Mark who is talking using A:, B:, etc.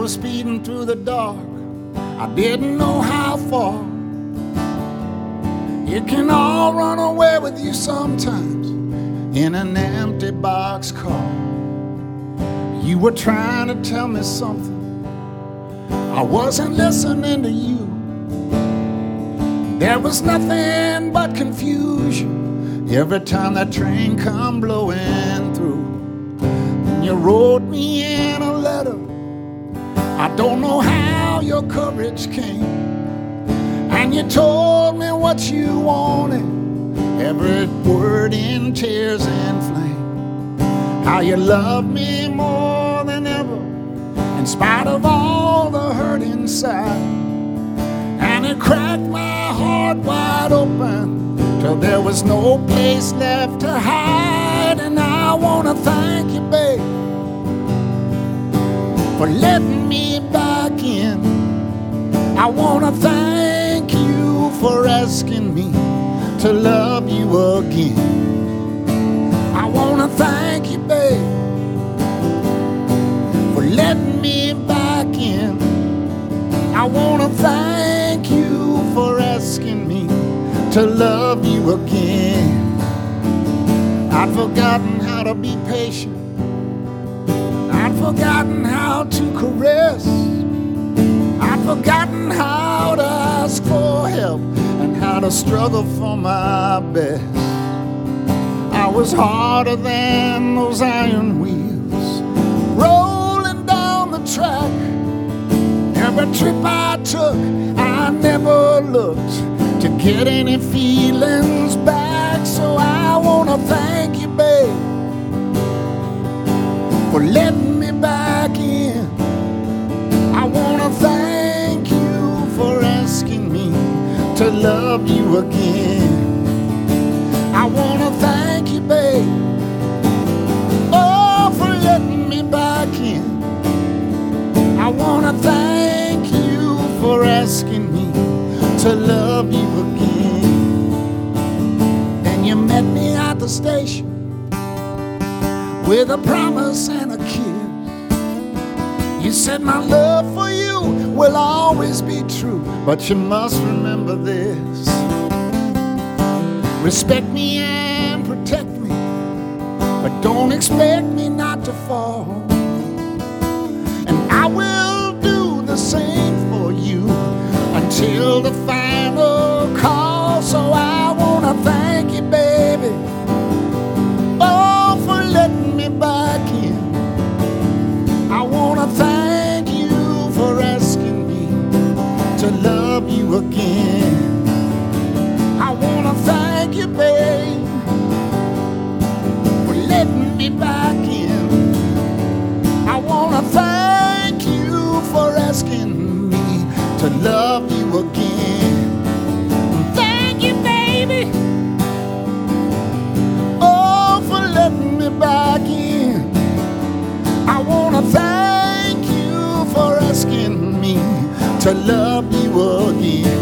A: was speeding through the dark. I didn't know how far. It can all run away with you sometimes in an empty boxcar. You were trying to tell me something. I wasn't listening to you. There was nothing but confusion every time that train come blowing through. And you wrote me in a letter. I don't know how your courage came. And you told me what you wanted, every word in tears and flame. How you loved me more than ever, in spite of all the hurt inside. And it cracked my heart wide open till there was no place left to hide. And I wanna thank you, babe, for letting me back in. I wanna thank you for asking me to love you again. I wanna thank you, babe, for letting me back in. I wanna thank you for asking me to love you again. I'd forgotten how to be patient. I'd forgotten how to caress. I'd forgotten how to ask for help and how to struggle for my best. I was harder than those iron wheels rolling down the track. Every trip I took, I never looked to get any feelings back. So I wanna thank you, babe, for letting me back in. I wanna thank you for asking me to love you again. I wanna thank you, babe, oh, for letting me back in. I wanna thank you for asking me to love you again. And you met me at the station with a promise and a kiss. You said my love for you will always be true, but you must remember this: respect me and protect me, but don't expect me not to fall. And I will do the same for you until the final call. So I wanna thank you, baby, oh, for letting me back in. I wanna thank you for asking me to love you again. I wanna thank you, babe, for letting me back in. I wanna thank you for asking me to love you again. Thank you, baby, oh, for letting me back in. I wanna thank you for asking me to love you again.